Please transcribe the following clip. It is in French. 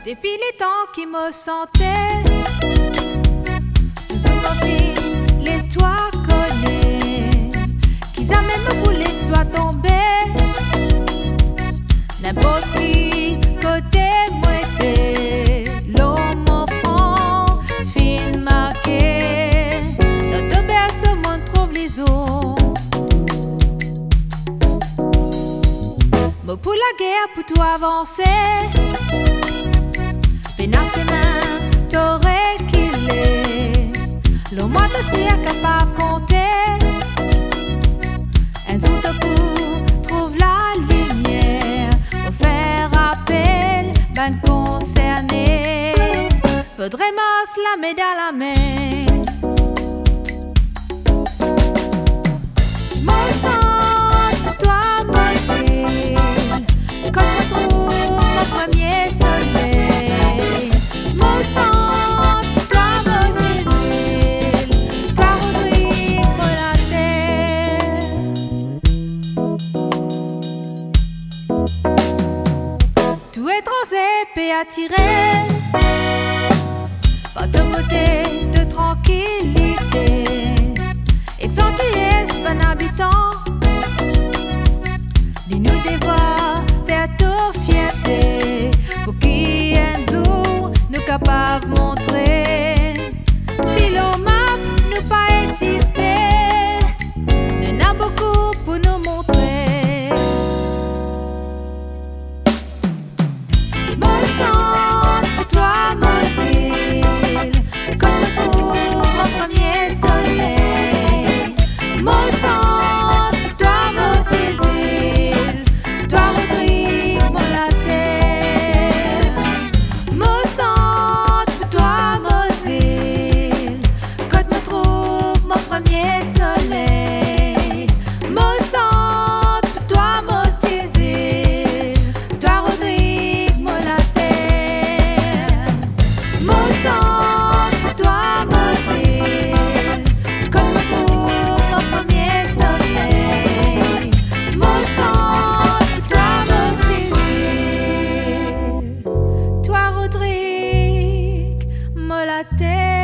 Depuis les temps qui me sentaient toujours menti, l'histoire connaît qu'ils amènent pour l'histoire tomber. N'importe qui côté moitié l'homme enfant fin marqué dans ton berceau on trouve les eaux. Mais pour la guerre pour tout avancer dans ses mains, t'aurais qu'il est. Le mois aussi est capable de compter. Un jour de coup, trouve la lumière. Pour faire appel, ben concerné. Faudrait masser la main dans la main. Mon sang, c'est toi, mon île. Quand on trouve mon premier soleil. Mon sang, toi mon désir, toi Rodrigue, la terre. Tout étranger peut attirer par ta beauté de tranquillité. Accentuer ce bon habitant, dis-nous des voix, faire ta fierté pour qui un jour nous capables de montrer si l'homme nous pas existé, il y en a beaucoup pour nous montrer. Mon sang, pour toi mon île, quand je trouve mon premier soleil. Mon sang, pour toi mon désir, toi Rodrigue, mon la terre. Mon sang, pour toi mon île, quand je trouve mon premier soleil. Mon sang, pour toi mon désir, toi Rodrigue, mon la terre. Mon sang, pour toi mon île, quand je trouve mon premier soleil. Mon sang, pour toi mon désir, toi Rodrigue, mon la terre.